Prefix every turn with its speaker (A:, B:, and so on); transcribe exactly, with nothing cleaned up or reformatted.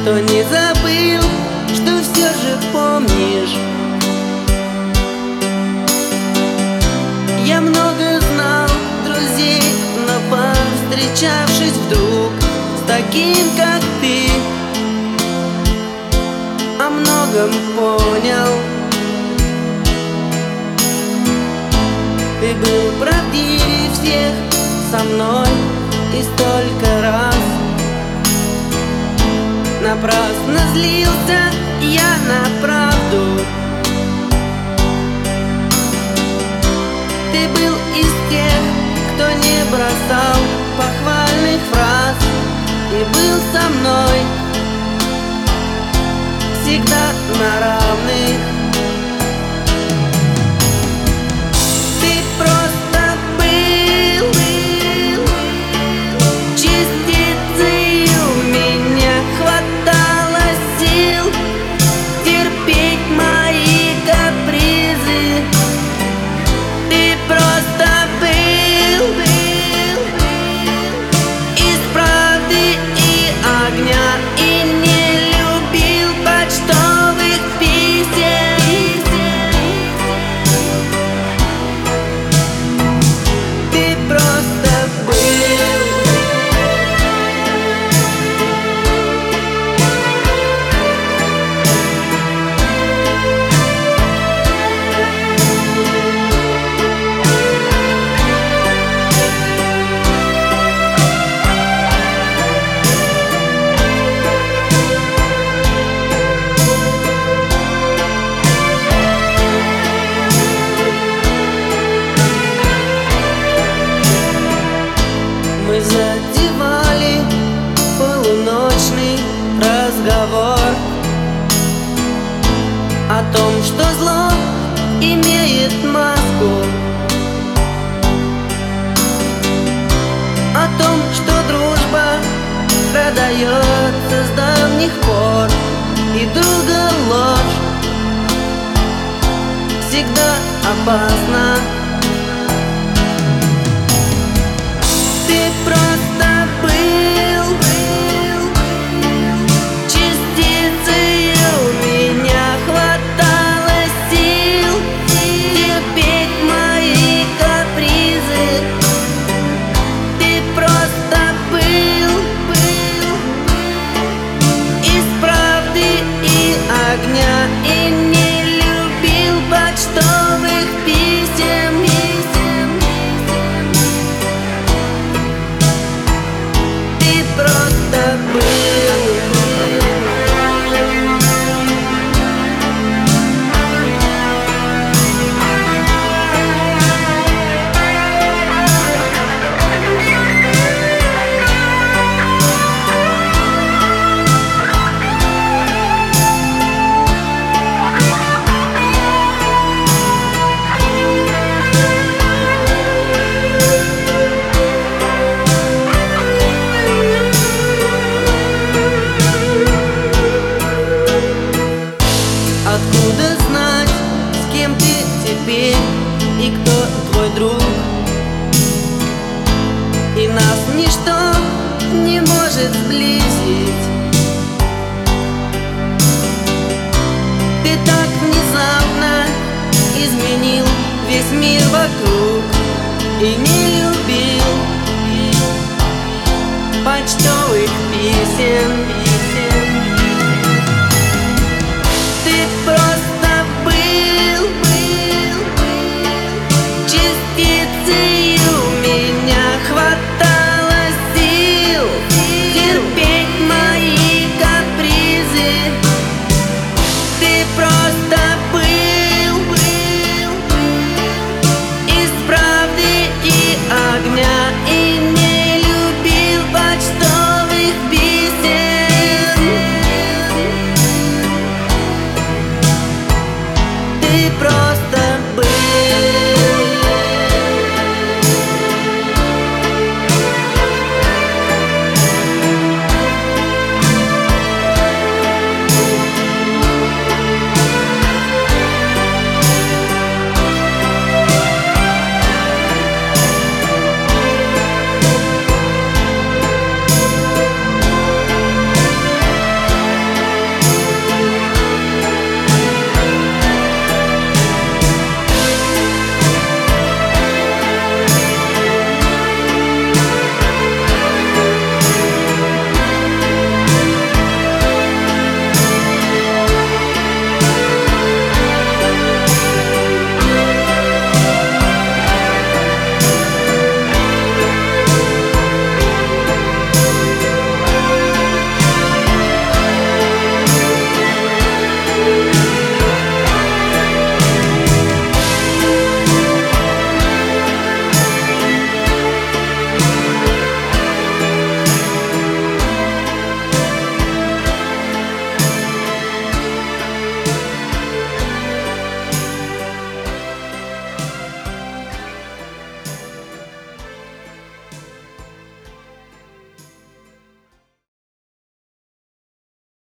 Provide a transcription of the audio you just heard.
A: что не забыл, что все же помнишь. Я много знал друзей, но повстречавшись вдруг с таким, как ты, о многом понял. Ты был правдивее всех со мной, и столько раз напрасно злился я на правду. Ты был из тех, кто не бросал похвальных фраз, и был со мной всегда на равных. Ты просто был частицей, у меня хватало сил терпеть мои капризы. Ты просто был из правды и огня, и не любил почтовых писем. Ты просто был. Мы затевали полуночный разговор о том, что зло имеет маску, о том, что дружба продается с давних пор, и друга ложь всегда опасна. Ты просто был частицей, у меня хватало сил терпеть мои капризы. Ты просто был из правды и огня, и не любил почтовых писем. Ты просто был. Откуда знать, с кем ты теперь и кто твой друг? И нас ничто не может сблизить. Ты так внезапно изменил весь мир вокруг, и не